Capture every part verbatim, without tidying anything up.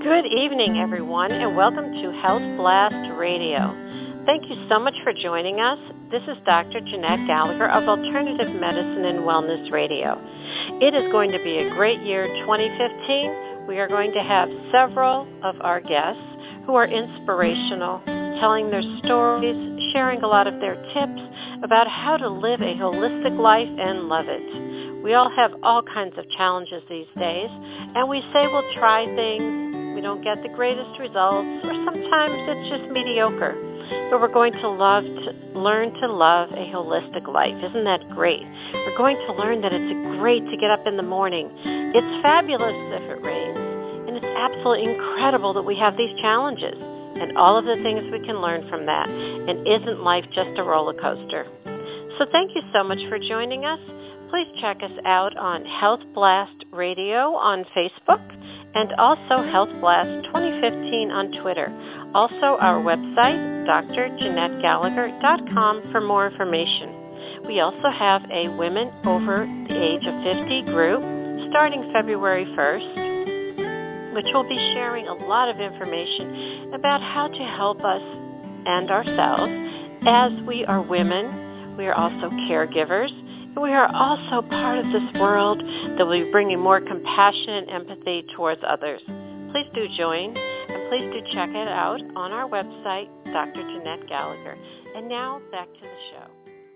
Good evening, everyone, and welcome to Health Blast Radio. Thank you so much for joining us. This is Doctor Jeanette Gallagher of Alternative Medicine and Wellness Radio. It is going to be a great year, twenty fifteen. We are going to have several of our guests who are inspirational, telling their stories, sharing a lot of their tips about how to live a holistic life and love it. We all have all kinds of challenges these days, and we say we'll try things. We don't get the greatest results, or sometimes it's just mediocre. But we're going to love to learn to love a holistic life. Isn't that great? We're going to learn that it's great to get up in the morning. It's fabulous if it rains, and it's absolutely incredible that we have these challenges and all of the things we can learn from that. And isn't life just a roller coaster? So thank you so much for joining us. Please check us out on Health Blast Radio on Facebook and also Health Blast twenty fifteen on Twitter. Also our website, d r jeanette gallagher dot com for more information. We also have a women over the age of fifty group starting February first, which will be sharing a lot of information about how to help us and ourselves as we are women. We are also caregivers. We are also part of this world that will be bringing more compassion and empathy towards others. Please do join, and please do check it out on our website, Doctor Jeanette Gallagher. And now, back to the show.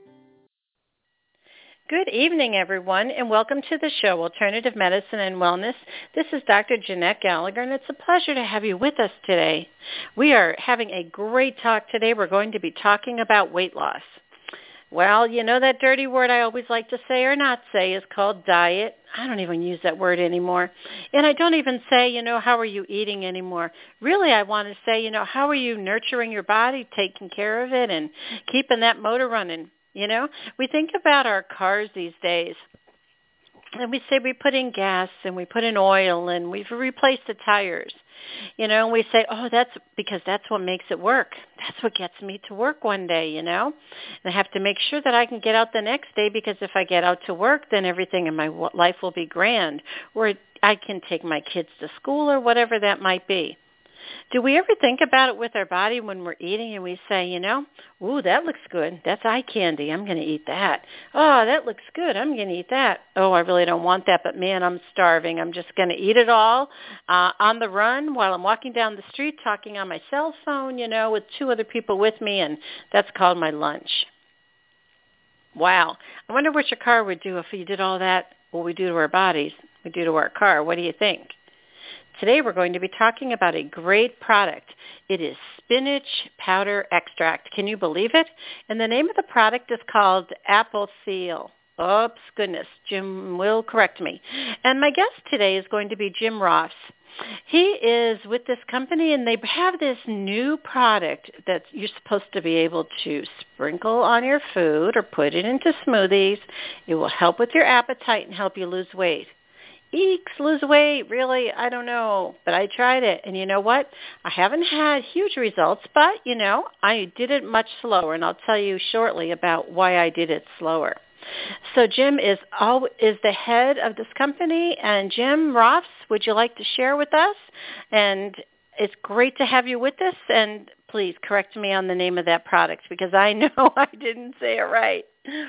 Good evening, everyone, and welcome to the show, Alternative Medicine and Wellness. This is Doctor Jeanette Gallagher, and it's a pleasure to have you with us today. We are having a great talk today. We're going to be talking about weight loss. Well, you know that dirty word I always like to say or not say is called diet. I don't even use that word anymore. And I don't even say, you know, how are you eating anymore. Really, I want to say, you know, how are you nurturing your body, taking care of it, and keeping that motor running, you know. We think about our cars these days, and we say we put in gas and we put in oil and we've replaced the tires. You know, and we say, oh, that's because that's what makes it work. That's what gets me to work one day, you know. And I have to make sure that I can get out the next day, because if I get out to work, then everything in my life will be grand. Or I can take my kids to school or whatever that might be. Do we ever think about it with our body when we're eating and we say, you know, ooh, that looks good. That's eye candy. I'm going to eat that. Oh, that looks good. I'm going to eat that. Oh, I really don't want that, but man, I'm starving. I'm just going to eat it all uh, on the run while I'm walking down the street talking on my cell phone, you know, with two other people with me, and that's called my lunch. Wow. I wonder what your car would do if you did all that, what we do to our bodies, we do to our car. What do you think? Today we're going to be talking about a great product. It is spinach powder extract. Can you believe it? And the name of the product is called Apple Seal. Oops, goodness, Jim will correct me. And my guest today is going to be Jim Roffs. He is with this company, and they have this new product that you're supposed to be able to sprinkle on your food or put it into smoothies. It will help with your appetite and help you lose weight. Eeks, lose weight, really, I don't know, but I tried it, and you know what? I haven't had huge results, but, you know, I did it much slower, and I'll tell you shortly about why I did it slower. So Jim is all, is the head of this company, and Jim Roffs, would you like to share with us? And it's great to have you with us, and please correct me on the name of that product, because I know I didn't say it right.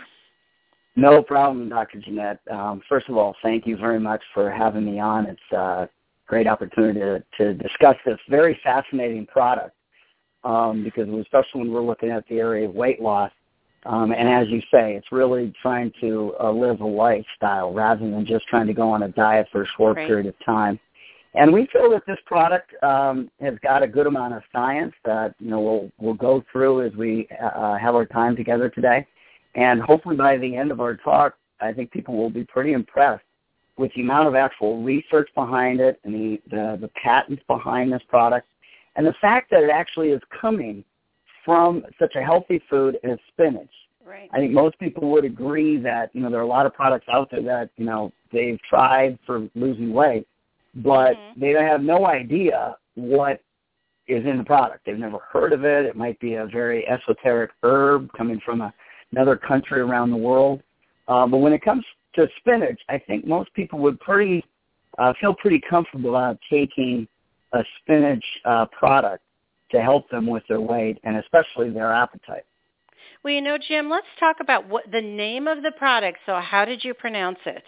No problem, Doctor Jeanette. Um, first of all, thank you very much for having me on. It's a great opportunity to, to discuss this very fascinating product, um, because especially when we're looking at the area of weight loss, um, and as you say, it's really trying to uh, live a lifestyle rather than just trying to go on a diet for a short right. period of time. And we feel that this product um, has got a good amount of science that, you know, we'll, we'll go through as we uh, have our time together today. And hopefully by the end of our talk, I think people will be pretty impressed with the amount of actual research behind it and the, the, the patents behind this product, and the fact that it actually is coming from such a healthy food as spinach. Right. I think most people would agree that, you know, there are a lot of products out there that, you know, they've tried for losing weight, but mm-hmm. they have no idea what is in the product. They've never heard of it. It might be a very esoteric herb coming from a another country around the world. Uh, but when it comes to spinach, I think most people would pretty uh, feel pretty comfortable about taking a spinach uh, product to help them with their weight and especially their appetite. Well, you know, Jim, let's talk about what the name of the product. So how did you pronounce it?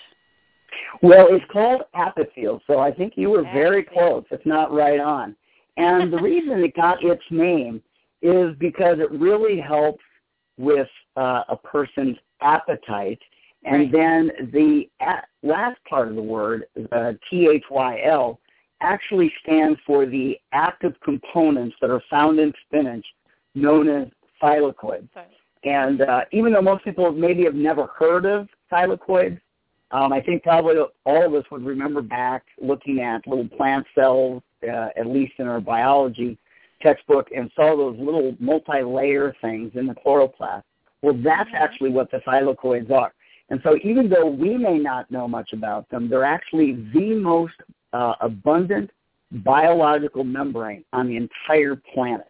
Well, it's called Apithel, so I think you were very close, if not right on. And the reason it got its name is because it really helps with uh, a person's appetite. And right. then the at, last part of the word, the T H Y L, actually stands for the active components that are found in spinach known as thylakoids. Sorry. And uh, even though most people maybe have never heard of thylakoids, um, I think probably all of us would remember back looking at little plant cells, uh, at least in our biology textbook, and saw those little multi-layer things in the chloroplast. Well, that's mm-hmm. actually what the thylakoids are. And so even though we may not know much about them, they're actually the most uh, abundant biological membrane on the entire planet.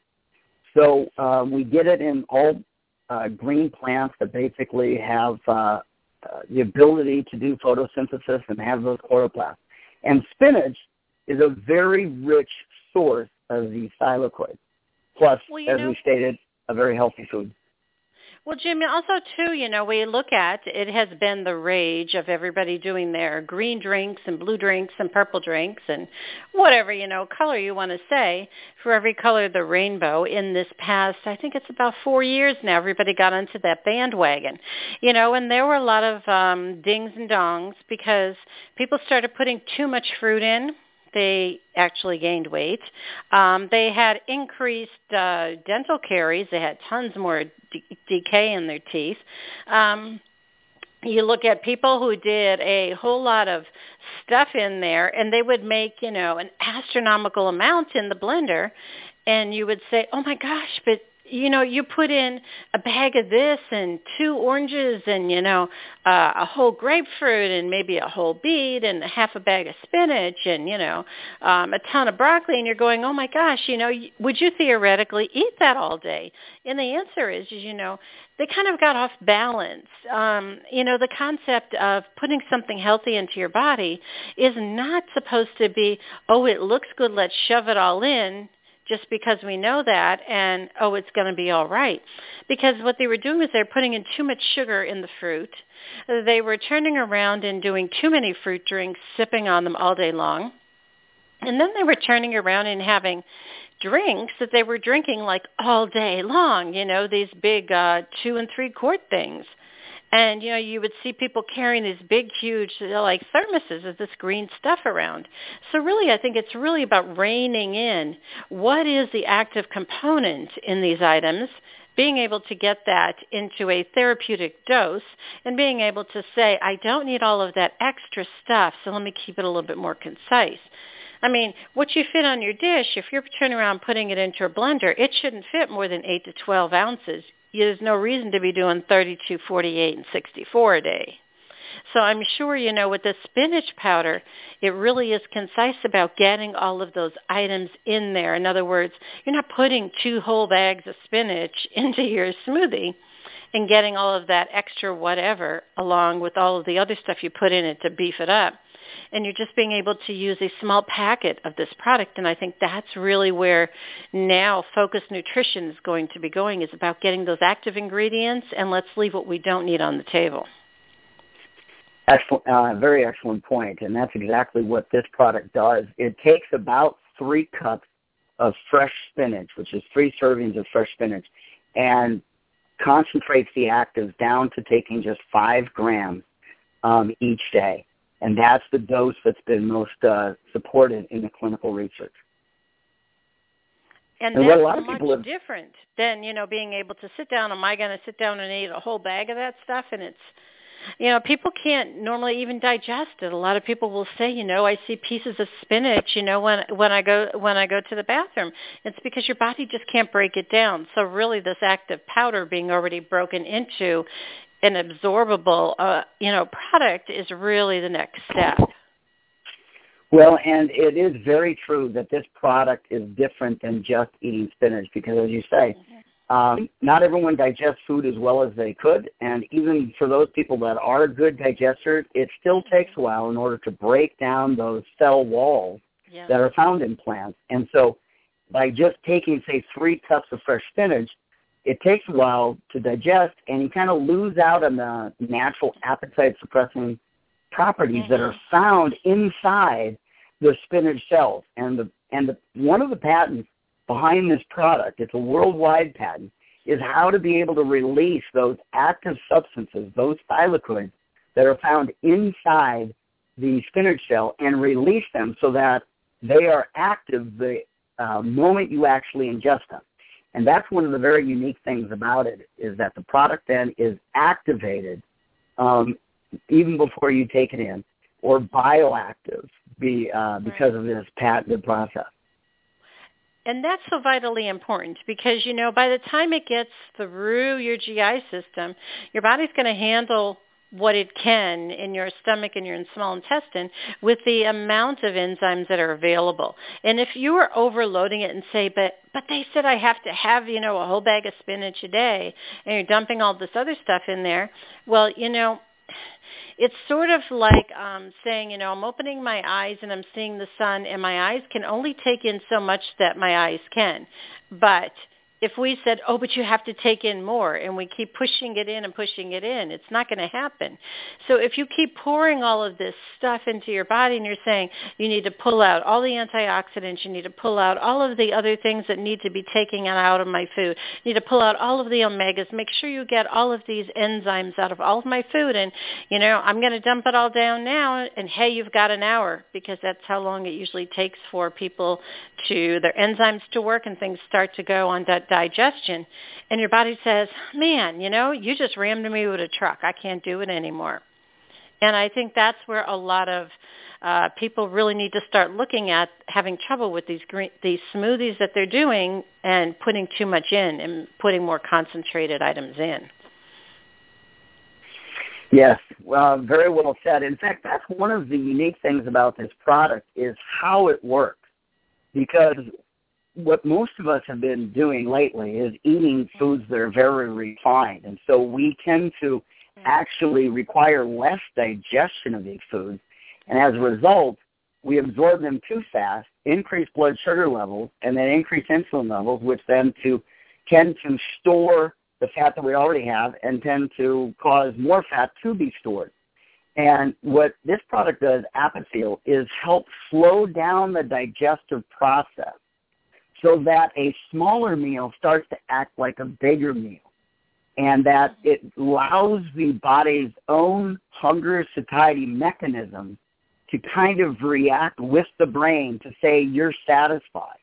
So uh, we get it in all uh, green plants that basically have uh, uh, the ability to do photosynthesis and have those chloroplasts. And spinach is a very rich source of these thylakoids. Plus, well, as know, we stated, a very healthy food. Well, Jim, also, too, you know, we look at, it has been the rage of everybody doing their green drinks and blue drinks and purple drinks and whatever, you know, color you want to say, for every color of the rainbow in this past, I think it's about four years now, everybody got onto that bandwagon, you know, and there were a lot of um, dings and dongs because people started putting too much fruit in. They actually gained weight. Um, they had increased uh, dental caries. They had tons more de- decay in their teeth. Um, you look at people who did a whole lot of stuff in there, and they would make, you know, an astronomical amount in the blender, and you would say, oh, my gosh, but you know, you put in a bag of this and two oranges and, you know, uh, a whole grapefruit and maybe a whole beet and half a bag of spinach and, you know, um, a ton of broccoli. And you're going, oh, my gosh, you know, would you theoretically eat that all day? And the answer is, is you know, they kind of got off balance. Um, you know, the concept of putting something healthy into your body is not supposed to be, oh, it looks good, let's shove it all in, just because we know that, and, oh, it's going to be all right. Because what they were doing was they were putting in too much sugar in the fruit. They were turning around and doing too many fruit drinks, sipping on them all day long. And then they were turning around and having drinks that they were drinking like all day long, you know, these big uh, two and three quart things. And, you know, you would see people carrying these big, huge, you know, like thermoses of this green stuff around. So really, I think it's really about reining in what is the active component in these items, being able to get that into a therapeutic dose, and being able to say, I don't need all of that extra stuff, so let me keep it a little bit more concise. I mean, what you fit on your dish, if you're turning around putting it into a blender, it shouldn't fit more than eight to twelve ounces. There's no reason to be doing thirty-two, forty-eight, and sixty-four a day. So I'm sure, you know, with the spinach powder, it really is concise about getting all of those items in there. In other words, you're not putting two whole bags of spinach into your smoothie and getting all of that extra whatever along with all of the other stuff you put in it to beef it up. And you're just being able to use a small packet of this product. And I think that's really where now focused nutrition is going to be going, is about getting those active ingredients, and let's leave what we don't need on the table. Excellent, uh, very excellent point. And that's exactly what this product does. It takes about three cups of fresh spinach, which is three servings of fresh spinach, and concentrates the actives down to taking just five grams um, each day. And that's the dose that's been most uh, supported in the clinical research. And, and that's what a lot of much people have, different than, you know, being able to sit down. Am I going to sit down and eat a whole bag of that stuff? And it's, you know, people can't normally even digest it. A lot of people will say, you know, I see pieces of spinach, you know, when when I go when I go to the bathroom. It's because your body just can't break it down. So really this active powder being already broken into an absorbable, uh, you know, product is really the next step. Well, and it is very true that this product is different than just eating spinach because, as you say, um, not everyone digests food as well as they could, and even for those people that are good digesters, it still takes a while in order to break down those cell walls yeah. that are found in plants. And so by just taking, say, three cups of fresh spinach, it takes a while to digest, and you kind of lose out on the natural appetite-suppressing properties mm-hmm. that are found inside the spinach cells. And the and the, one of the patents behind this product, it's a worldwide patent, is how to be able to release those active substances, those thylakoids that are found inside the spinach cell, and release them so that they are active the uh, moment you actually ingest them. And that's one of the very unique things about it, is that the product then is activated um, even before you take it in, or bioactive be, uh, because right. of this patented process. And that's so vitally important because, you know, by the time it gets through your G I system, your body's going to handle what it can in your stomach and your small intestine with the amount of enzymes that are available. And if you are overloading it and say, but but they said I have to have, you know, a whole bag of spinach a day, and you're dumping all this other stuff in there, well, you know, it's sort of like um, saying, you know, I'm opening my eyes and I'm seeing the sun, and my eyes can only take in so much that my eyes can. But if we said, oh, but you have to take in more, and we keep pushing it in and pushing it in, it's not going to happen. So if you keep pouring all of this stuff into your body and you're saying you need to pull out all the antioxidants, you need to pull out all of the other things that need to be taken out of my food, you need to pull out all of the omegas, make sure you get all of these enzymes out of all of my food, and, you know, I'm going to dump it all down now, and hey, you've got an hour, because that's how long it usually takes for people to, their enzymes to work and things start to go on that digestion, and your body says, man, you know, you just rammed me with a truck. I can't do it anymore. And I think that's where a lot of uh, people really need to start looking at having trouble with these green, these smoothies that they're doing and putting too much in and putting more concentrated items in. Yes, well, very well said. In fact, that's one of the unique things about this product is how it works, because what most of us have been doing lately is eating foods that are very refined. And so we tend to actually require less digestion of these foods. And as a result, we absorb them too fast, increase blood sugar levels, and then increase insulin levels, which then to tend to store the fat that we already have and tend to cause more fat to be stored. And what this product does, Apithel, is help slow down the digestive process, so that a smaller meal starts to act like a bigger meal, and that it allows the body's own hunger satiety mechanism to kind of react with the brain to say you're satisfied.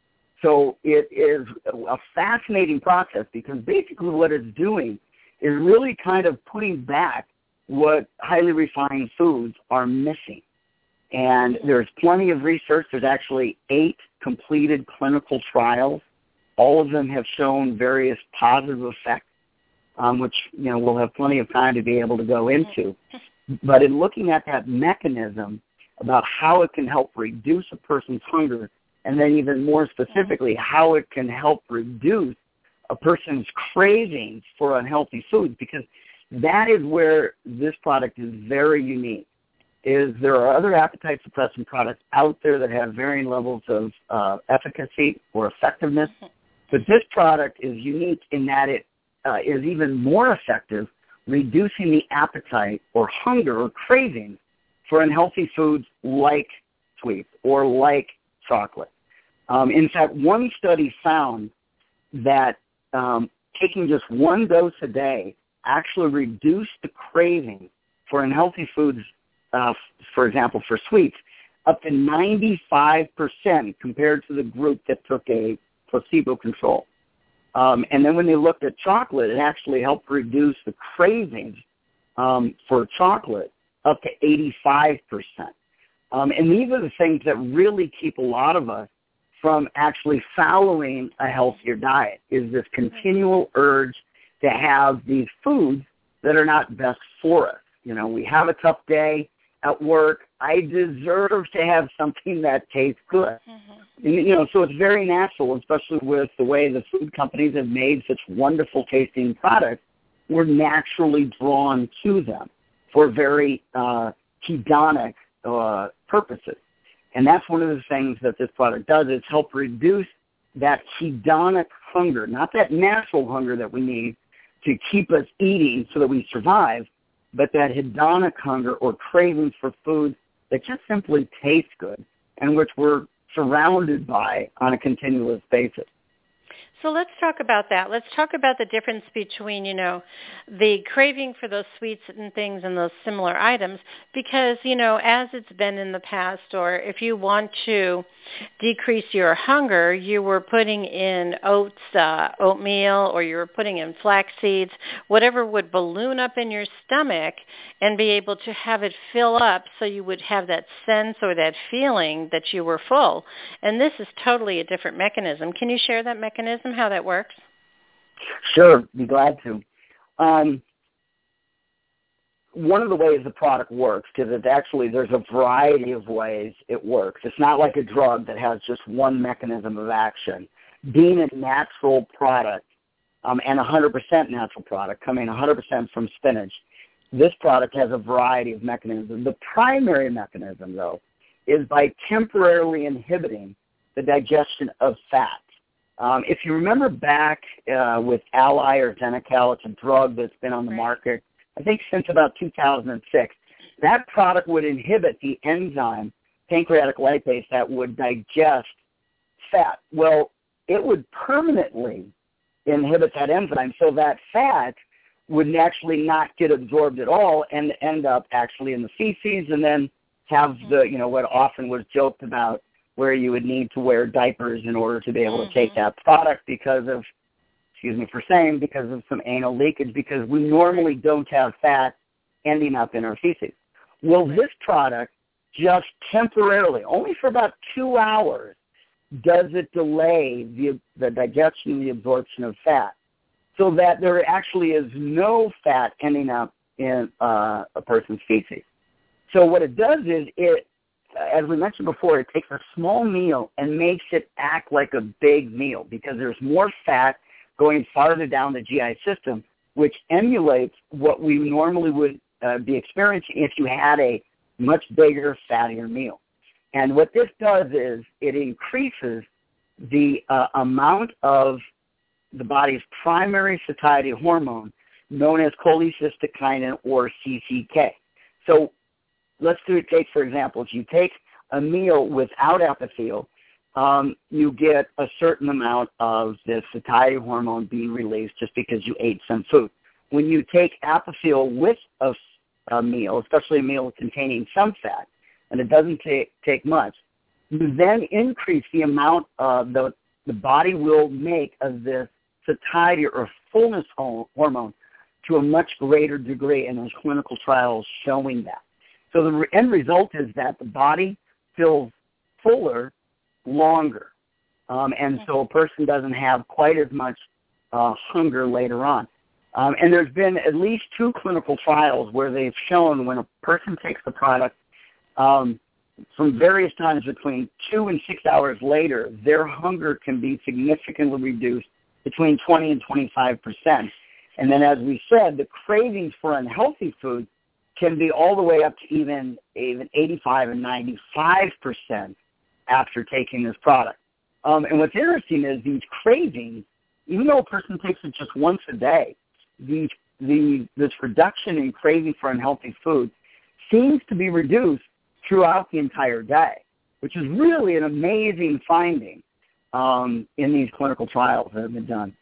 So it is a fascinating process, because basically what it's doing is really kind of putting back what highly refined foods are missing. And there's plenty of research. There's actually eight completed clinical trials. All of them have shown various positive effects, um, which, you know, we'll have plenty of time to be able to go into. But in looking at that mechanism about how it can help reduce a person's hunger, and then even more specifically, how it can help reduce a person's cravings for unhealthy foods, because that is where this product is very unique. Is there are other appetite-suppressant products out there that have varying levels of uh, efficacy or effectiveness, but this product is unique in that it uh, is even more effective reducing the appetite or hunger or cravings for unhealthy foods like sweets or like chocolate. Um, in fact, one study found that um, taking just one dose a day actually reduced the craving for unhealthy foods, Uh, for example, for sweets, up to ninety-five percent compared to the group that took a placebo control. Um, and then when they looked at chocolate, it actually helped reduce the cravings um, for chocolate up to eighty-five percent. Um, and these are the things that really keep a lot of us from actually following a healthier diet, is this continual urge to have these foods that are not best for us. You know, we have a tough day at work. I deserve to have something that tastes good. Mm-hmm. And, you know, so it's very natural, especially with the way the food companies have made such wonderful tasting products. We're naturally drawn to them for very uh, hedonic uh, purposes. And that's one of the things that this product does, is help reduce that hedonic hunger, not that natural hunger that we need to keep us eating so that we survive, but that hedonic hunger or cravings for food that just simply taste good and which we're surrounded by on a continuous basis. So let's talk about that. Let's talk about the difference between, you know, the craving for those sweets and things and those similar items, because, you know, as it's been in the past, or if you want to decrease your hunger, you were putting in oats, uh, oatmeal, or you were putting in flax seeds, whatever would balloon up in your stomach and be able to have it fill up so you would have that sense or that feeling that you were full. And this is totally a different mechanism. Can you share that mechanism, how that works? Sure, be glad to. Um, one of the ways the product works, because it's actually, there's a variety of ways it works. It's not like a drug that has just one mechanism of action. Being a natural product, um, and a one hundred percent natural product, coming one hundred percent from spinach, this product has a variety of mechanisms. The primary mechanism, though, is by temporarily inhibiting the digestion of fat. Um, if you remember back uh, with Ally or Zenical, it's a drug that's been on the market, I think, since about two thousand six. That product would inhibit the enzyme, pancreatic lipase, that would digest fat. Well, it would permanently inhibit that enzyme, so that fat would actually not get absorbed at all and end up actually in the feces, and then have the, you know, what often was joked about, where you would need to wear diapers in order to be able mm-hmm. to take that product because of, excuse me for saying, because of some anal leakage, because we normally don't have fat ending up in our feces. Well, this product just temporarily, only for about two hours, does it delay the, the digestion and the absorption of fat, so that there actually is no fat ending up in uh, a person's feces. So what it does is it, as we mentioned before, it takes a small meal and makes it act like a big meal, because there's more fat going farther down the G I system, which emulates what we normally would uh, be experiencing if you had a much bigger, fattier meal. And what this does is it increases the uh, amount of the body's primary satiety hormone, known as cholecystokinin, or C C K. So let's do it. Take, for example, if you take a meal without Epithel, um, you get a certain amount of the satiety hormone being released just because you ate some food. When you take Epithel with a, a meal, especially a meal containing some fat, and it doesn't take, take much, you then increase the amount of the, the body will make of this satiety or fullness hormone to a much greater degree, and there's clinical trials showing that. So the end result is that the body feels fuller longer, um, and so a person doesn't have quite as much uh, hunger later on. Um, and there's been at least two clinical trials where they've shown when a person takes the product um, from various times between two and six hours later, their hunger can be significantly reduced between twenty and twenty-five percent. And then, as we said, the cravings for unhealthy food can be all the way up to even even eighty-five and ninety-five percent after taking this product. Um, and what's interesting is these cravings, even though a person takes it just once a day, the, the, this reduction in craving for unhealthy food seems to be reduced throughout the entire day, which is really an amazing finding um, in these clinical trials that have been done.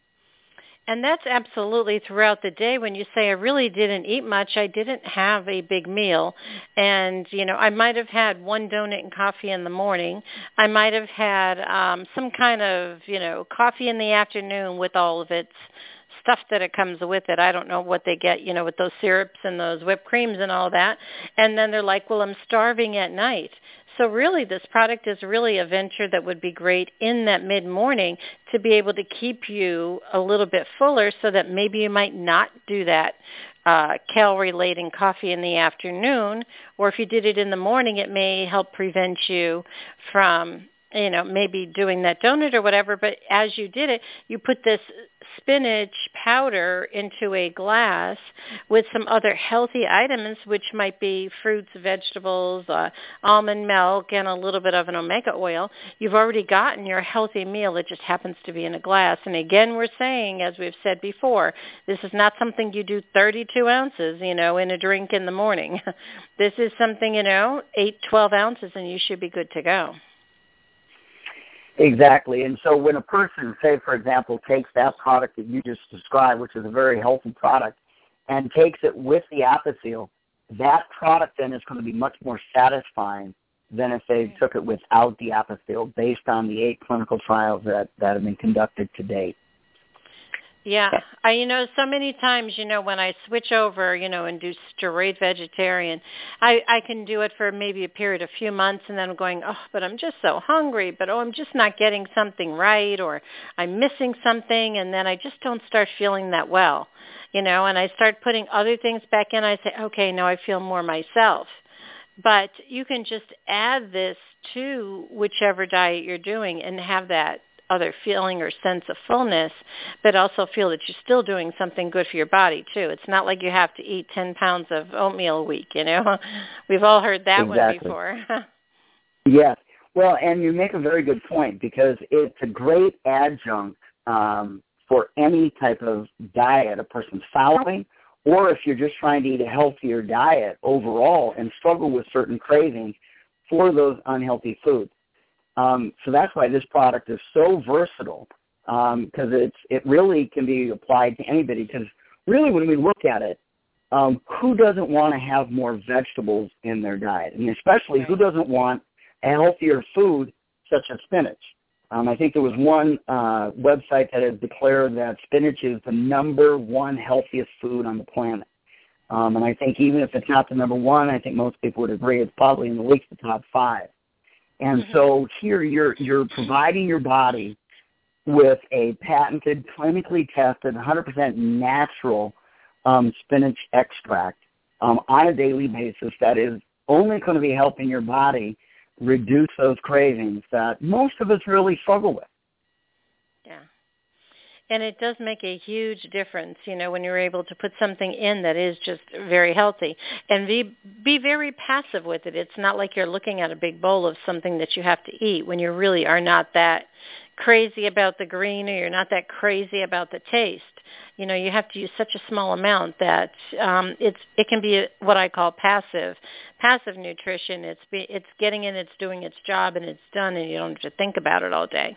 And that's absolutely throughout the day. When you say I really didn't eat much, I didn't have a big meal. And, you know, I might have had one donut and coffee in the morning. I might have had um, some kind of, you know, coffee in the afternoon with all of its stuff that it comes with it. I don't know what they get, you know, with those syrups and those whipped creams and all that. And then they're like, well, I'm starving at night. So really, this product is really a venture that would be great in that mid-morning to be able to keep you a little bit fuller, so that maybe you might not do that uh, calorie-laden coffee in the afternoon, or if you did it in the morning, it may help prevent you from you know, maybe doing that donut or whatever, but as you did it, you put this spinach powder into a glass with some other healthy items, which might be fruits, vegetables, uh, almond milk, and a little bit of an omega oil. You've already gotten your healthy meal. It just happens to be in a glass. And again, we're saying, as we've said before, this is not something you do thirty-two ounces, you know, in a drink in the morning. This is something, you know, eight, twelve ounces, and you should be good to go. Exactly. And so when a person, say, for example, takes that product that you just described, which is a very healthy product, and takes it with the Apothel, that product then is going to be much more satisfying than if they took it without the Apothel, based on the eight clinical trials that, that have been conducted to date. Yeah, I, you know, so many times, you know, when I switch over, you know, and do straight vegetarian, I, I can do it for maybe a period of a few months, and then I'm going, oh, but I'm just so hungry, but oh, I'm just not getting something right, or I'm missing something, and then I just don't start feeling that well, you know, and I start putting other things back in. I say, okay, now I feel more myself. But you can just add this to whichever diet you're doing and have that other feeling or sense of fullness, but also feel that you're still doing something good for your body, too. It's not like you have to eat ten pounds of oatmeal a week, you know. We've all heard that exactly. one before. Yes. Well, and you make a very good point, because it's a great adjunct um, for any type of diet a person's following, or if you're just trying to eat a healthier diet overall and struggle with certain cravings for those unhealthy foods. Um, so that's why this product is so versatile, because um, it's it really can be applied to anybody. Because really, when we look at it, um, who doesn't want to have more vegetables in their diet? And especially, who doesn't want a healthier food such as spinach? Um, I think there was one uh, website that has declared that spinach is the number one healthiest food on the planet. Um, and I think even if it's not the number one, I think most people would agree it's probably in at least the top five. And mm-hmm. so here you're you're providing your body with a patented, clinically tested, one hundred percent natural um, spinach extract um, on a daily basis that is only going to be helping your body reduce those cravings that most of us really struggle with. Yeah. And it does make a huge difference, you know, when you're able to put something in that is just very healthy and be be very passive with it. It's not like you're looking at a big bowl of something that you have to eat when you really are not that crazy about the green, or you're not that crazy about the taste. You know, you have to use such a small amount that um, it's it can be a, what I call passive passive nutrition. It's be, it's getting in, it's doing its job, and it's done, and you don't have to think about it all day.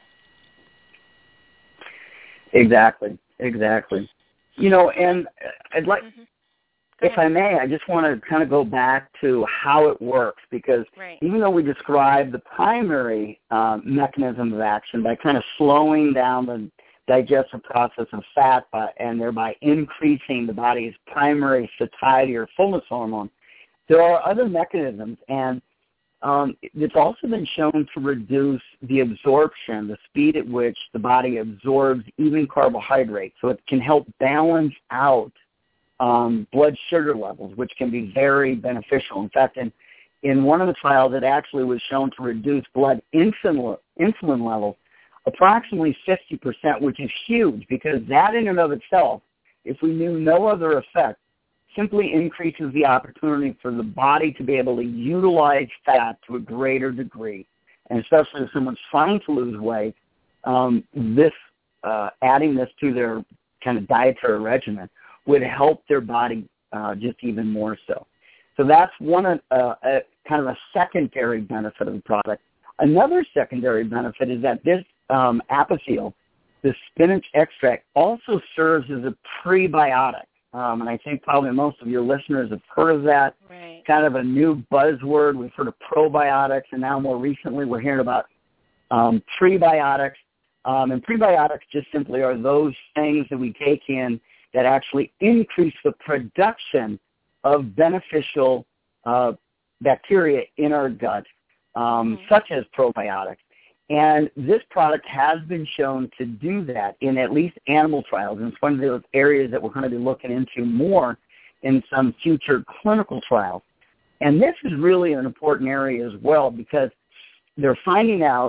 Exactly, exactly. You know, and I'd like, mm-hmm. if I may, I just want to kind of go back to how it works, because right. even though we described the primary um, mechanism of action by kind of slowing down the digestive process of fat by, and thereby increasing the body's primary satiety or fullness hormone, there are other mechanisms, and Um, it's also been shown to reduce the absorption, the speed at which the body absorbs even carbohydrates. So it can help balance out um, blood sugar levels, which can be very beneficial. In fact, in, in one of the trials, it actually was shown to reduce blood insulin, insulin levels approximately fifty percent, which is huge, because that in and of itself, if we knew no other effect, simply increases the opportunity for the body to be able to utilize fat to a greater degree. And especially if someone's trying to lose weight, um, this uh, adding this to their kind of dietary regimen would help their body uh, just even more so. So that's one uh, a, kind of a secondary benefit of the product. Another secondary benefit is that this um, Apothel, the spinach extract, also serves as a prebiotic. Um, and I think probably most of your listeners have heard of that. Right. Kind of a new buzzword. We've heard of probiotics, and now more recently we're hearing about um, prebiotics. Um, and prebiotics just simply are those things that we take in that actually increase the production of beneficial uh, bacteria in our gut, um, mm-hmm. such as probiotics. And this product has been shown to do that in at least animal trials. And it's one of those areas that we're going to be looking into more in some future clinical trials. And this is really an important area as well, because they're finding out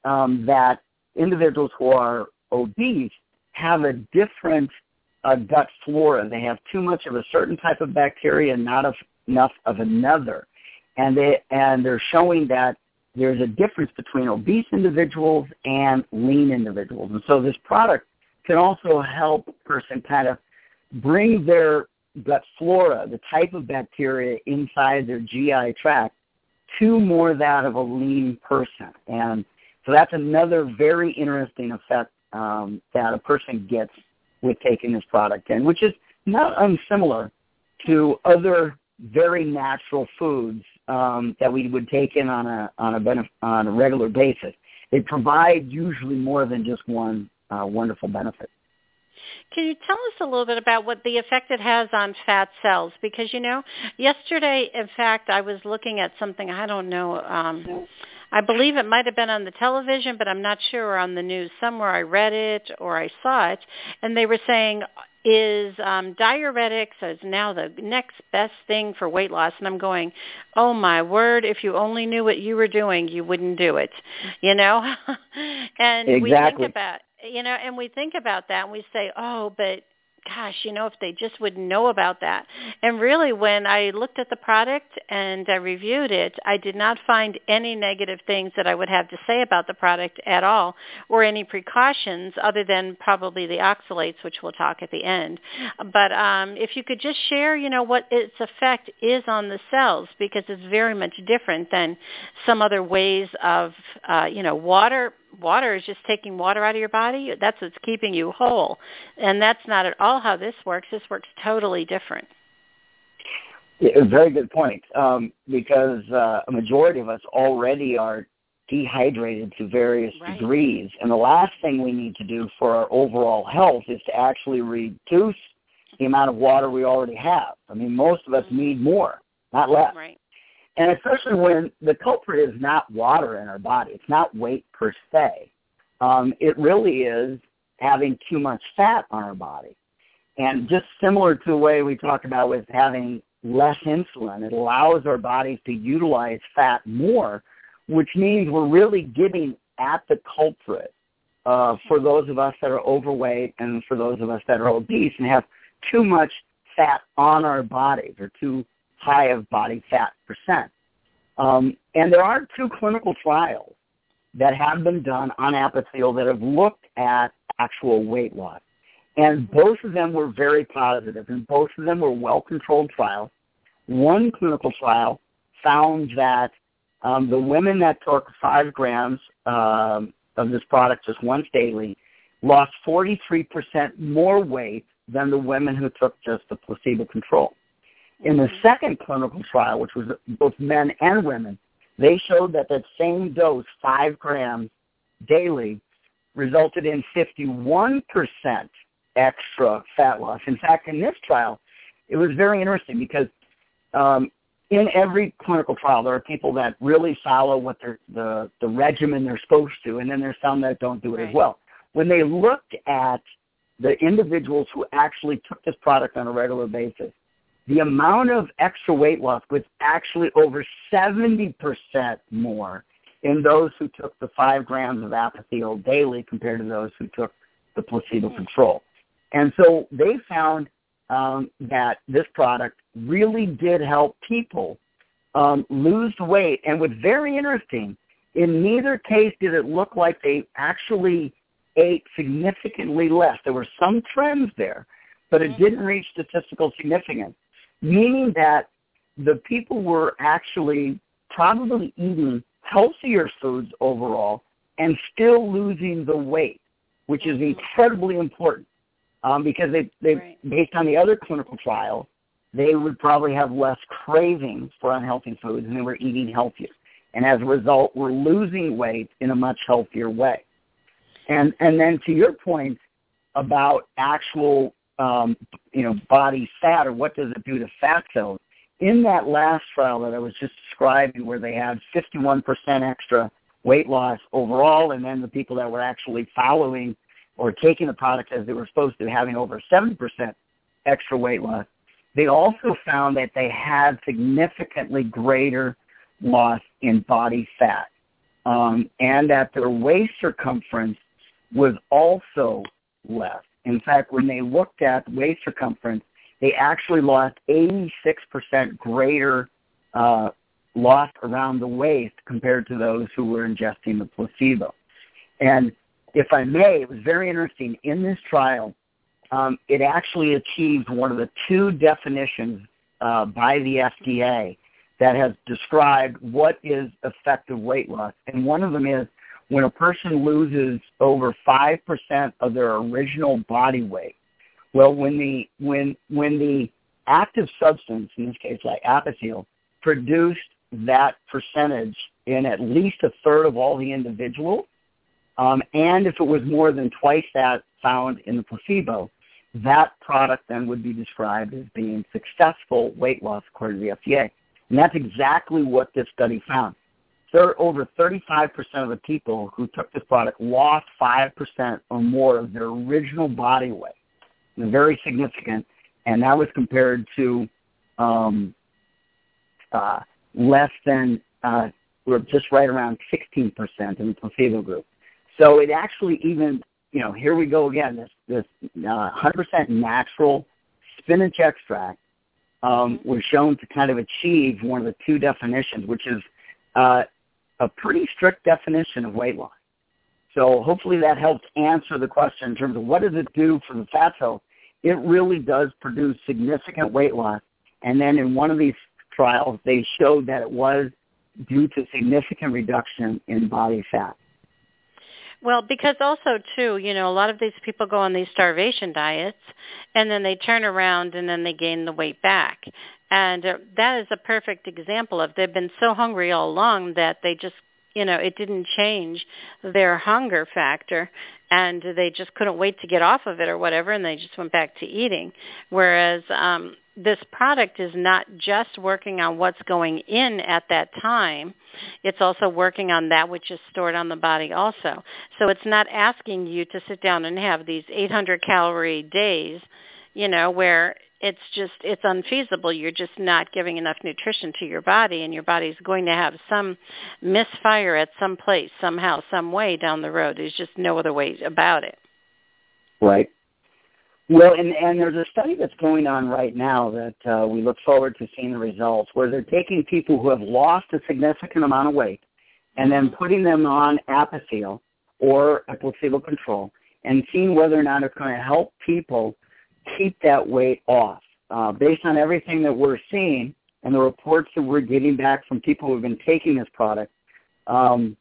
um, that individuals who are obese have a different uh, gut flora. They have too much of a certain type of bacteria and not of, enough of another. And, they, and they're showing that there's a difference between obese individuals and lean individuals. And so this product can also help a person kind of bring their gut flora, the type of bacteria inside their G I tract, to more that of a lean person. And so that's another very interesting effect um, that a person gets with taking this product in, which is not unsimilar to other very natural foods um, that we would take in on a on a benef- on a regular basis. They provide usually more than just one uh, wonderful benefit. Can you tell us a little bit about what the effect it has on fat cells? Because, you know, yesterday, in fact, I was looking at something, I don't know, um, I believe it might have been on the television, but I'm not sure, or on the news. Somewhere I read it or I saw it, and they were saying, is um, diuretics is now the next best thing for weight loss. And I'm going, oh, my word, if you only knew what you were doing, you wouldn't do it, you know? And exactly. we think about, you know, and we think about that and we say, oh, but gosh, you know, if they just would know about that. And really, when I looked at the product and I reviewed it, I did not find any negative things that I would have to say about the product at all, or any precautions other than probably the oxalates, which we'll talk at the end. But um, if you could just share, you know, what its effect is on the cells, because it's very much different than some other ways of, uh, you know, water. Water is just taking water out of your body. That's what's keeping you whole. And that's not at all how this works. This works totally different. Yeah, very good point, um, because uh, a majority of us already are dehydrated to various right. degrees. And the last thing we need to do for our overall health is to actually reduce the amount of water we already have. I mean, most of us mm-hmm. need more, not less. Right. And especially when the culprit is not water in our body. It's not weight per se. Um, it really is having too much fat on our body. And just similar to the way we talked about with having less insulin, it allows our bodies to utilize fat more, which means we're really getting at the culprit uh, for those of us that are overweight and for those of us that are obese and have too much fat on our bodies or too high of body fat percent. Um, and there are two clinical trials that have been done on Apithel that have looked at actual weight loss. And both of them were very positive, and both of them were well-controlled trials. One clinical trial found that um, the women that took five grams um, of this product just once daily lost forty-three percent more weight than the women who took just the placebo control. In the second clinical trial, which was both men and women, they showed that that same dose, five grams daily, resulted in fifty-one percent extra fat loss. In fact, in this trial, it was very interesting because um, in every clinical trial, there are people that really follow what they're, the, the regimen they're supposed to, and then there's some that don't do it right. as well. When they looked at the individuals who actually took this product on a regular basis, the amount of extra weight loss was actually over seventy percent more in those who took the five grams of Apithel daily compared to those who took the placebo control. And so they found um, that this product really did help people um, lose weight. And what's very interesting, in neither case did it look like they actually ate significantly less. There were some trends there, but it didn't reach statistical significance, meaning that the people were actually probably eating healthier foods overall and still losing the weight, which is incredibly important um, because they, they right. based on the other clinical trials, they would probably have less cravings for unhealthy foods and they were eating healthier. And as a result, we're losing weight in a much healthier way. And and then to your point about actual Um, you know, body fat, or what does it do to fat cells? In that last trial that I was just describing, where they had fifty-one percent extra weight loss overall, and then the people that were actually following or taking the product as they were supposed to, having over seventy percent extra weight loss, they also found that they had significantly greater loss in body fat. um, and that their waist circumference was also less. In fact, when they looked at waist circumference, they actually lost eighty-six percent greater uh, loss around the waist compared to those who were ingesting the placebo. And if I may, it was very interesting. In this trial, um, it actually achieved one of the two definitions uh, by the F D A that has described what is effective weight loss. And one of them is when a person loses over five percent of their original body weight. Well, when the when when the active substance, in this case like Apoquel, produced that percentage in at least a third of all the individuals, um, and if it was more than twice that found in the placebo, that product then would be described as being successful weight loss according to the F D A. And that's exactly what this study found. There, over thirty-five percent of the people who took this product lost five percent or more of their original body weight. And very significant, and that was compared to um, uh, less than, uh, we're just right around sixteen percent in the placebo group. So it actually even, you know, here we go again, this, this uh, one hundred percent natural spinach extract um, was shown to kind of achieve one of the two definitions, which is uh, a pretty strict definition of weight loss. So hopefully that helps answer the question in terms of what does it do for the fat cells. It really does produce significant weight loss. And then in one of these trials, they showed that it was due to significant reduction in body fat. Well, because also, too, you know, a lot of these people go on these starvation diets, and then they turn around and then they gain the weight back. And uh, that is a perfect example of they've been so hungry all along that they just, you know, it didn't change their hunger factor, and they just couldn't wait to get off of it or whatever, and they just went back to eating. Whereas um, this product is not just working on what's going in at that time. It's also working on that which is stored on the body also. So it's not asking you to sit down and have these eight hundred calorie days, you know, where it's just, it's unfeasible. You're just not giving enough nutrition to your body, and your body's going to have some misfire at some place, somehow, some way down the road. There's just no other way about it. Right. Well, and, and there's a study that's going on right now that uh, we look forward to seeing the results, where they're taking people who have lost a significant amount of weight and then putting them on Apoquel or a placebo control and seeing whether or not it's going to help people keep that weight off. Uh, based on everything that we're seeing and the reports that we're getting back from people who have been taking this product, um,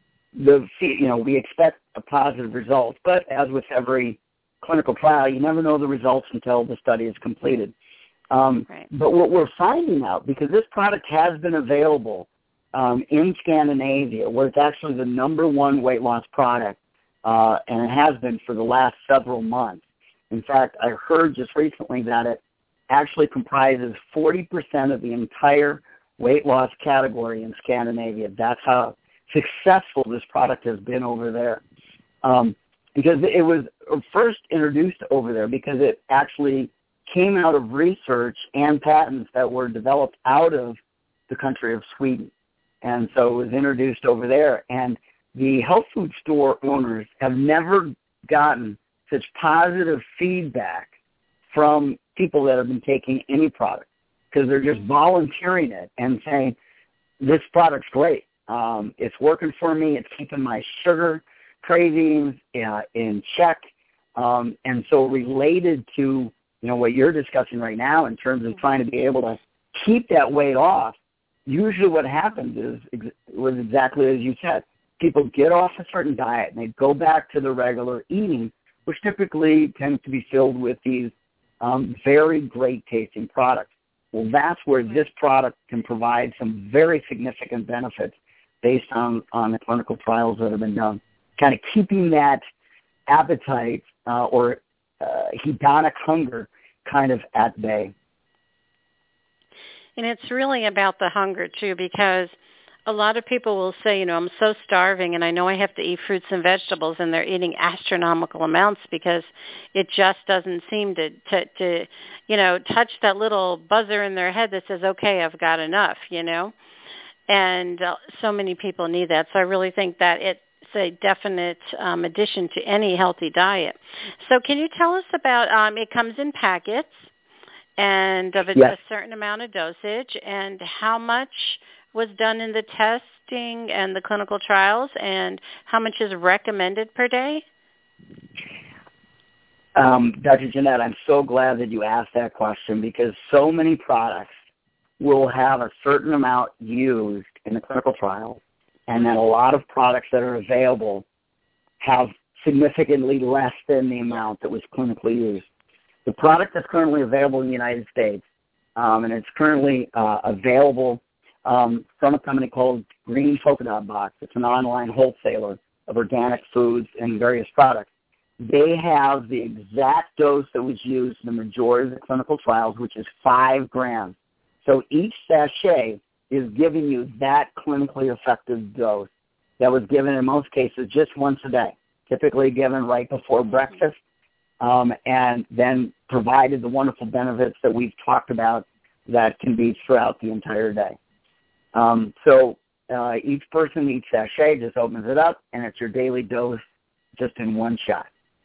the you know we expect a positive result. But as with every clinical trial, you never know the results until the study is completed. Um, right. But what we're finding out, because this product has been available um, in Scandinavia, where it's actually the number one weight loss product, uh, and it has been for the last several months. In fact, I heard just recently that it actually comprises forty percent of the entire weight loss category in Scandinavia. That's how successful this product has been over there. Um, because it was first introduced over there because it actually came out of research and patents that were developed out of the country of Sweden. And so it was introduced over there. And the health food store owners have never gotten such positive feedback from people that have been taking any product, because they're just volunteering it and saying, this product's great. Um, it's working for me. It's keeping my sugar cravings uh, in check. Um, and so related to, you know, what you're discussing right now in terms of trying to be able to keep that weight off, usually what happens is ex- was exactly as you said. People get off a certain diet and they go back to the regular eating, which typically tends to be filled with these um, very great tasting products. Well, that's where this product can provide some very significant benefits based on, on the clinical trials that have been done, kind of keeping that appetite uh, or uh, hedonic hunger kind of at bay. And it's really about the hunger, too, because a lot of people will say, you know, I'm so starving and I know I have to eat fruits and vegetables, and they're eating astronomical amounts because it just doesn't seem to, to, to you know, touch that little buzzer in their head that says, okay, I've got enough, you know. and uh, so many people need that. So I really think that it's a definite um, addition to any healthy diet. So can you tell us about, um, it comes in packets and of a, Yes. a certain amount of dosage, and how much was done in the testing and the clinical trials, and how much is recommended per day? Um, Doctor Jeanette, I'm so glad that you asked that question, because so many products will have a certain amount used in the clinical trial, and then a lot of products that are available have significantly less than the amount that was clinically used. The product that's currently available in the United States, um, and it's currently uh, available um, from a company called Green Polka Dot Box. It's an online wholesaler of organic foods and various products. They have the exact dose that was used in the majority of the clinical trials, which is five grams. So each sachet is giving you that clinically effective dose that was given in most cases just once a day, typically given right before breakfast, um, and then provided the wonderful benefits that we've talked about that can be throughout the entire day. Um, so uh, each person, each sachet just opens it up, and it's your daily dose just in one shot.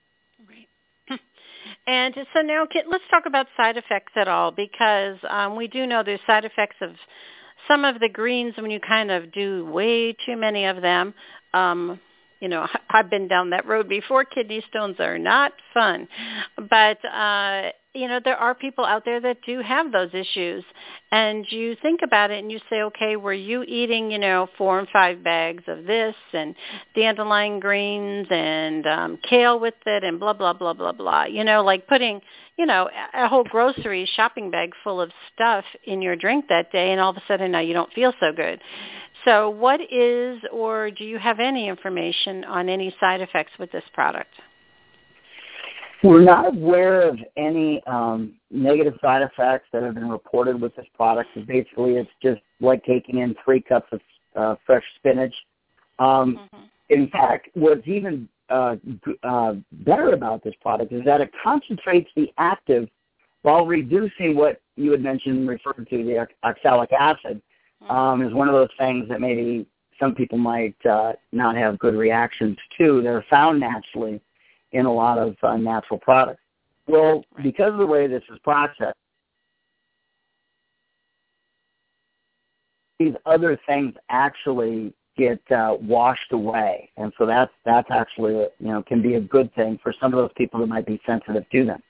And so now can, let's talk about side effects at all, because um, we do know there's side effects of some of the greens when you kind of do way too many of them. Um, you know, I've been down that road before. Kidney stones are not fun. But, uh, you know, there are people out there that do have those issues. And you think about it and you say, okay, were you eating, you know, four and five bags of this and dandelion greens and um, kale with it and blah, blah, blah, blah, blah. You know, like putting, you know, a whole grocery shopping bag full of stuff in your drink that day, and all of a sudden now you don't feel so good. So what is, or do you have any information on any side effects with this product? We're not aware of any um, negative side effects that have been reported with this product. Basically, it's just like taking in three cups of uh, fresh spinach. Um, mm-hmm. In fact, what's even uh, uh, better about this product is that it concentrates the active while reducing what you had mentioned, referred to, the oxalic acid. Um, is one of those things that maybe some people might uh, not have good reactions to. They're found naturally in a lot of uh, natural products. Well, because of the way this is processed, these other things actually get uh, washed away, and so that's that's actually you know can be a good thing for some of those people that might be sensitive to them.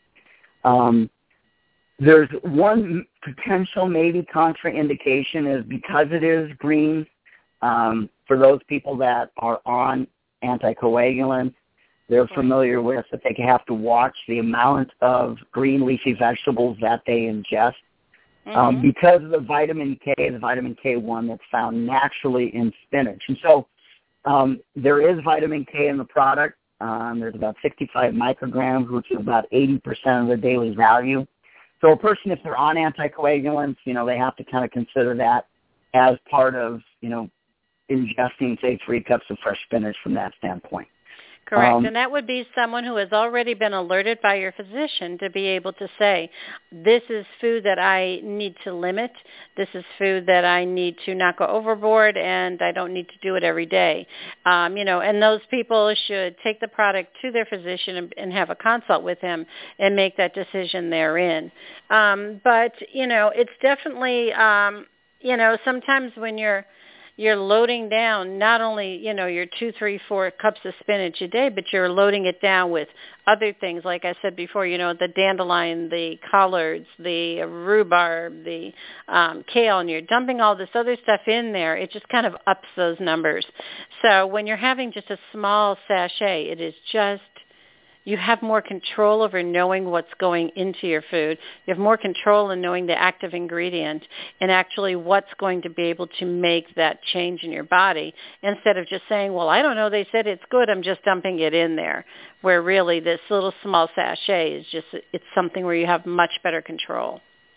Um, There's one potential maybe contraindication is because it is green, um, for those people that are on anticoagulants, they're familiar with that they have to watch the amount of green leafy vegetables that they ingest. Mm-hmm. Um, because of the vitamin K, the vitamin K one that's found naturally in spinach. And so um, there is vitamin K in the product. Um, there's about sixty-five micrograms, which is about eighty percent of the daily value. So a person, if they're on anticoagulants, you know, they have to kind of consider that as part of, you know, ingesting, say, three cups of fresh spinach from that standpoint. Correct. Um, and that would be someone who has already been alerted by your physician to be able to say, this is food that I need to limit. This is food that I need to not go overboard, and I don't need to do it every day. Um, you know, and those people should take the product to their physician and, and have a consult with him and make that decision therein. Um, but, you know, it's definitely, um, you know, sometimes when you're you're loading down not only, you know, your two, three, four cups of spinach a day, but you're loading it down with other things. Like I said before, you know, the dandelion, the collards, the rhubarb, the um, kale, and you're dumping all this other stuff in there. It just kind of ups those numbers. So when you're having just a small sachet, it is just, you have more control over knowing what's going into your food. You have more control in knowing the active ingredient and actually what's going to be able to make that change in your body, instead of just saying, well, I don't know, they said it's good, I'm just dumping it in there, where really this little small sachet is just, it's something where you have much better control.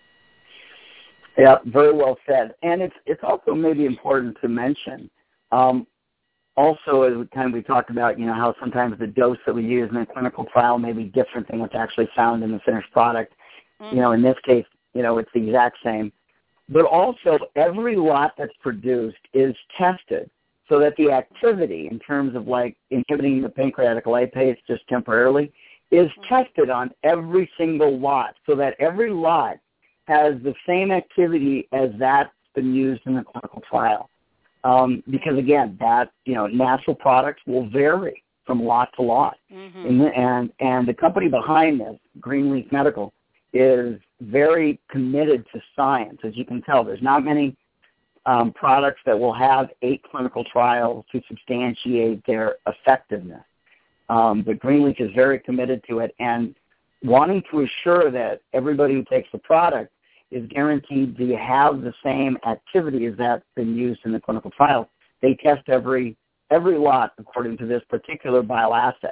Yeah, very well said. And it's it's also maybe important to mention, um, also, as kind of we talked about, you know, how sometimes the dose that we use in a clinical trial may be different than what's actually found in the finished product. Mm-hmm. You know, in this case, you know, it's the exact same. but also every lot that's produced is tested so that the activity in terms of like inhibiting the pancreatic lipase just temporarily is tested on every single lot so that every lot has the same activity as that's been used in the clinical trial. Um, because again, that, you know, natural products will vary from lot to lot. Mm-hmm. And, and, and the company behind this, Greenleaf Medical, is very committed to science. As you can tell, there's not many um, products that will have eight clinical trials to substantiate their effectiveness. Um, but Greenleaf is very committed to it and wanting to assure that everybody who takes the product is guaranteed to have the same activity as that's been used in the clinical trial. They test every every lot according to this particular bile assay.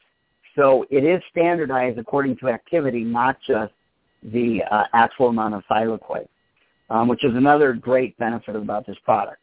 So it is standardized according to activity, not just the uh, actual amount of thylakoid, um, which is another great benefit about this product.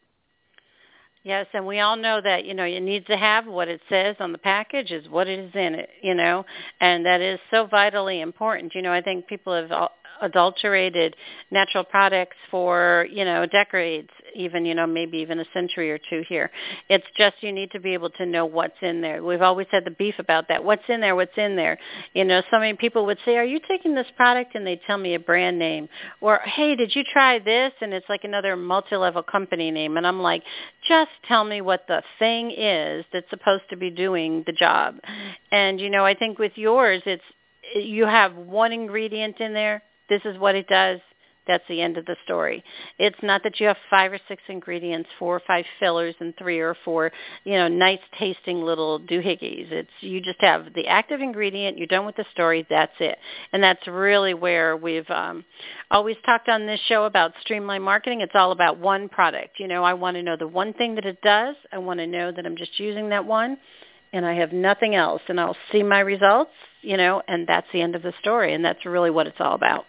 Yes, and we all know that, you know, you need to have what it says on the package is what is in it, you know, and that is so vitally important. You know, I think people have adulterated natural products for, you know, decades, even, you know, maybe even a century or two here. It's just you need to be able to know what's in there. We've always had the beef about that. What's in there? What's in there? You know, so many people would say, are you taking this product? And they tell me a brand name. Or, hey, did you try this? And it's like another multi-level company name. And I'm like, just tell me what the thing is that's supposed to be doing the job. And, you know, I think with yours, it's you have one ingredient in there. This is what it does. That's the end of the story. It's not that you have five or six ingredients, four or five fillers, and three or four, you know, nice-tasting little doohickeys. It's you just have the active ingredient. You're done with the story. That's it. And that's really where we've um, always talked on this show about streamline marketing. It's all about one product. You know, I want to know the one thing that it does. I want to know that I'm just using that one, and I have nothing else. And I'll see my results, you know, and that's the end of the story. And that's really what it's all about.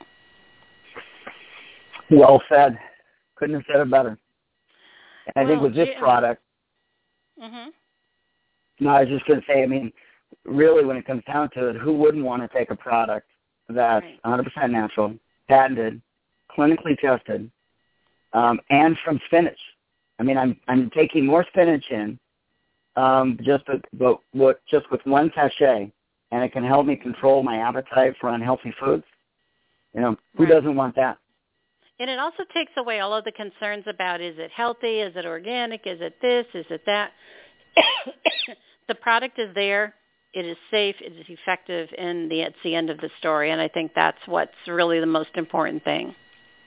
Well said. Couldn't have said it better. And I well, think with this yeah. product, mm-hmm. no, I was just going to say, I mean, really when it comes down to it, who wouldn't want to take a product that's right. one hundred percent natural, patented, clinically tested, um, and from spinach? I mean, I'm I'm taking more spinach in um, just with, but, what, just with one sachet, and it can help me control my appetite for unhealthy foods. You know, who right. doesn't want that? And it also takes away all of the concerns about is it healthy, is it organic, is it this, is it that. The product is there, it is safe, it is effective, and the, it's the end of the story. And I think that's what's really the most important thing.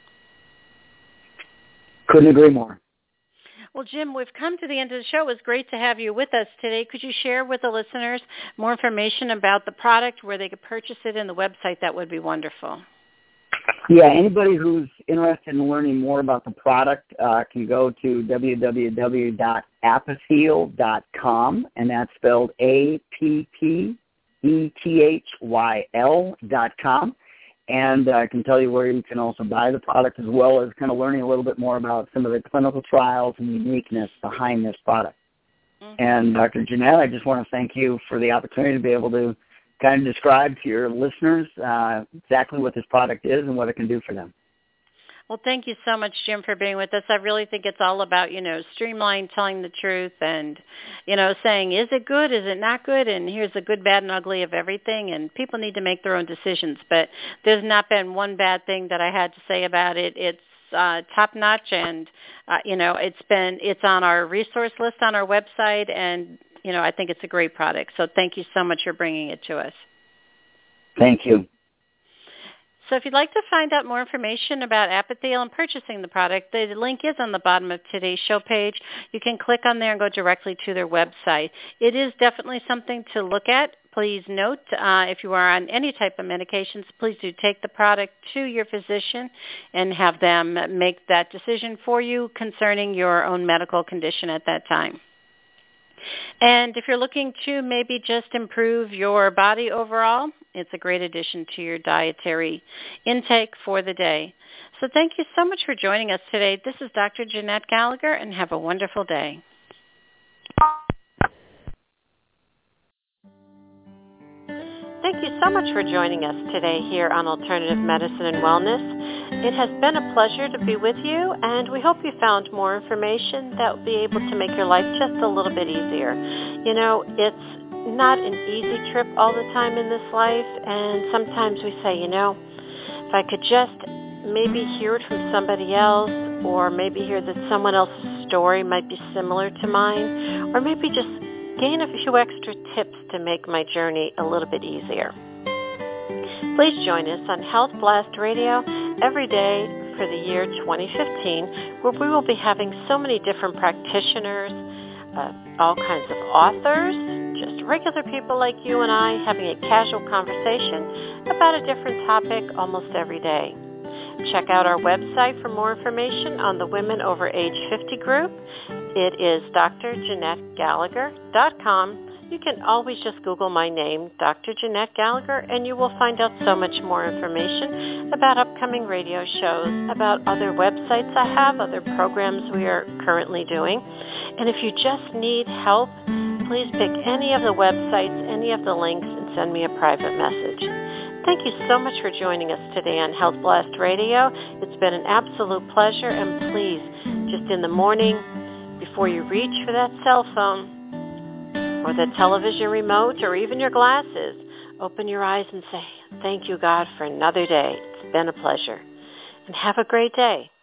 Couldn't agree more. Well, Jim, we've come to the end of the show. It was great to have you with us today. Could you share with the listeners more information about the product, where they could purchase it, and the website? That would be wonderful. Yeah, anybody who's interested in learning more about the product uh, can go to w w w dot appethyl dot com, and that's spelled A P P E T H Y L dot com. And uh, I can tell you where you can also buy the product, as well as kind of learning a little bit more about some of the clinical trials and uniqueness behind this product. Mm-hmm. And Doctor Jeanette, I just want to thank you for the opportunity to be able to kind of describe to your listeners uh, exactly what this product is and what it can do for them. Well, thank you so much, Jim, for being with us. I really think it's all about, you know, streamline, telling the truth, and, you know, saying, is it good, is it not good, and here's the good, bad, and ugly of everything, and people need to make their own decisions. But there's not been one bad thing that I had to say about it. It's uh, top-notch, and, uh, you know, it's been, it's on our resource list on our website, and you know, I think it's a great product. So thank you so much for bringing it to us. Thank you. So if you'd like to find out more information about Apathyl and purchasing the product, the link is on the bottom of today's show page. You can click on there and go directly to their website. It is definitely something to look at. Please note, uh, if you are on any type of medications, please do take the product to your physician and have them make that decision for you concerning your own medical condition at that time. And if you're looking to maybe just improve your body overall, it's a great addition to your dietary intake for the day. So thank you so much for joining us today. This is Doctor Jeanette Gallagher, and have a wonderful day. Thank you so much for joining us today here on Alternative Medicine and Wellness. It has been a pleasure to be with you, and we hope you found more information that will be able to make your life just a little bit easier. You know, it's not an easy trip all the time in this life, and sometimes we say, you know, if I could just maybe hear it from somebody else, or maybe hear that someone else's story might be similar to mine, or maybe just gain a few extra tips to make my journey a little bit easier. Please join us on Health Blast Radio every day for the year twenty fifteen, where we will be having so many different practitioners, uh, all kinds of authors, just regular people like you and I having a casual conversation about a different topic almost every day. Check out our website for more information on the Women Over Age fifty group. It is D R Jeanette Gallagher dot com. You can always just Google my name, Doctor Jeanette Gallagher, and you will find out so much more information about upcoming radio shows, about other websites I have, other programs we are currently doing. And if you just need help, please pick any of the websites, any of the links, and send me a private message. Thank you so much for joining us today on Health Blast Radio. It's been an absolute pleasure, and please, just in the morning, before you reach for that cell phone, or the television remote, or even your glasses, open your eyes and say, thank you, God, for another day. It's been a pleasure. And have a great day.